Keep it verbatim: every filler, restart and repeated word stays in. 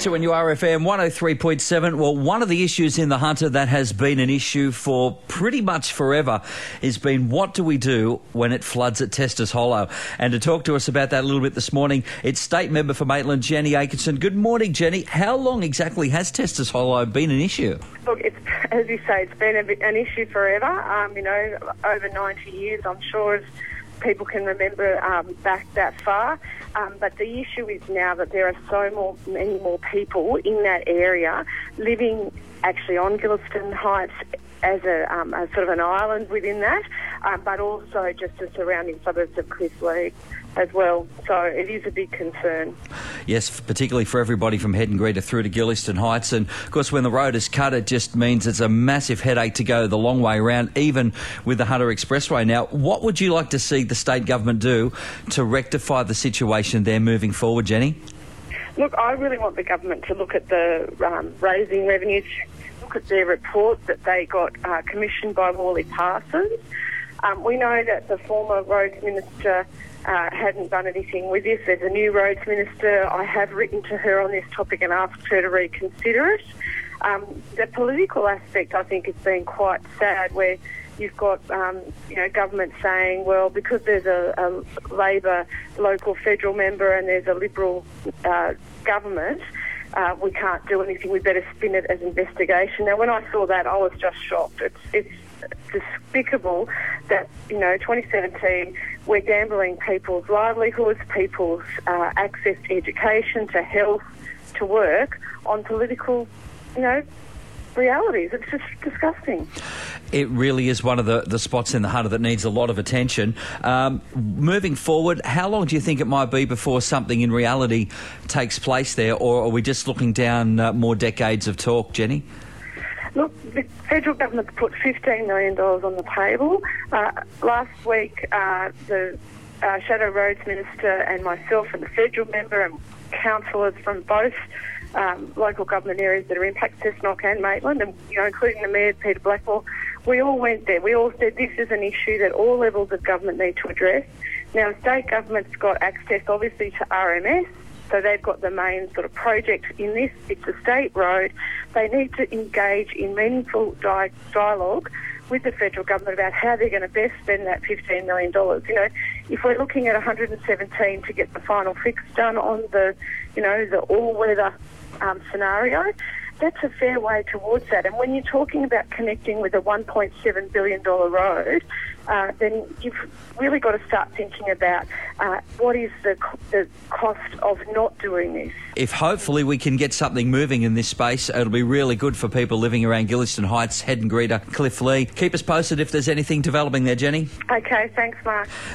two N U R F M one oh three point seven. Well, one of the issues in the Hunter that has been an issue for pretty much forever has been what do we do when it floods at Testus Hollow? And to talk to us about that a little bit this morning, it's State Member for Maitland, Jenny Atkinson. Good morning, Jenny. How long exactly has Testus Hollow been an issue? Look, it's, as you say, it's been a bit, an issue forever, um, you know, over ninety years, I'm sure, as people can remember um, back that far. Um, but the issue is now that there are so more, many more people in that area living actually on Gillieston Heights as a, um, a sort of an island within that, um, but also just the surrounding suburbs of Cliffley as well. So it is a big concern. Yes, particularly for everybody from Head and Greta through to Gillieston Heights. And, of course, when the road is cut, it just means it's a massive headache to go the long way around, even with the Hunter Expressway. Now, what would you like to see the state government do to rectify the situation there moving forward, Jenny? Look, I really want the government to look at the um, raising revenues, look at their report that they got uh, commissioned by Worley Parsons. Um, we know that the former roads minister uh, hadn't done anything with this. There's a new roads minister. I have written to her on this topic and asked her to reconsider it. Um, the political aspect, I think, has been quite sad, where you've got, um, you know, government saying, well, because there's a, a Labor local federal member and there's a Liberal uh, government, uh, we can't do anything. We better spin it as investigation. Now, when I saw that, I was just shocked. It's, it's despicable that, you know, twenty seventeen, we're gambling people's livelihoods, people's uh, access to education, to health, to work on political, you know, realities. It's just disgusting. It really is one of the, the spots in the Hunter that needs a lot of attention. Um, moving forward, how long do you think it might be before something in reality takes place there, or are we just looking down uh, more decades of talk, Jenny? Look, the federal government put fifteen million dollars on the table. Uh, last week, uh, the uh, Shadow Roads Minister and myself and the federal member and councillors from both um, local government areas that are impacted, Cessnock and Maitland, and, you know, including the Mayor, Peter Blackmore, we all went there. We all said this is an issue that all levels of government need to address. Now, state government's got access, obviously, to R M S, so they've got the main sort of project in this. It's a state road. They need to engage in meaningful di- dialogue with the federal government about how they're going to best spend that fifteen million dollars. You know, if we're looking at one hundred seventeen to get the final fix done on the, you know, the all-weather um, scenario, that's a fair way towards that. And when you're talking about connecting with a one point seven billion dollars road, uh, then you've really got to start thinking about uh, what is the, co- the cost of not doing this. If hopefully we can get something moving in this space, it'll be really good for people living around Gillieston Heights, Head and Greta, Cliffley. Keep us posted if there's anything developing there, Jenny. Okay, thanks, Mark.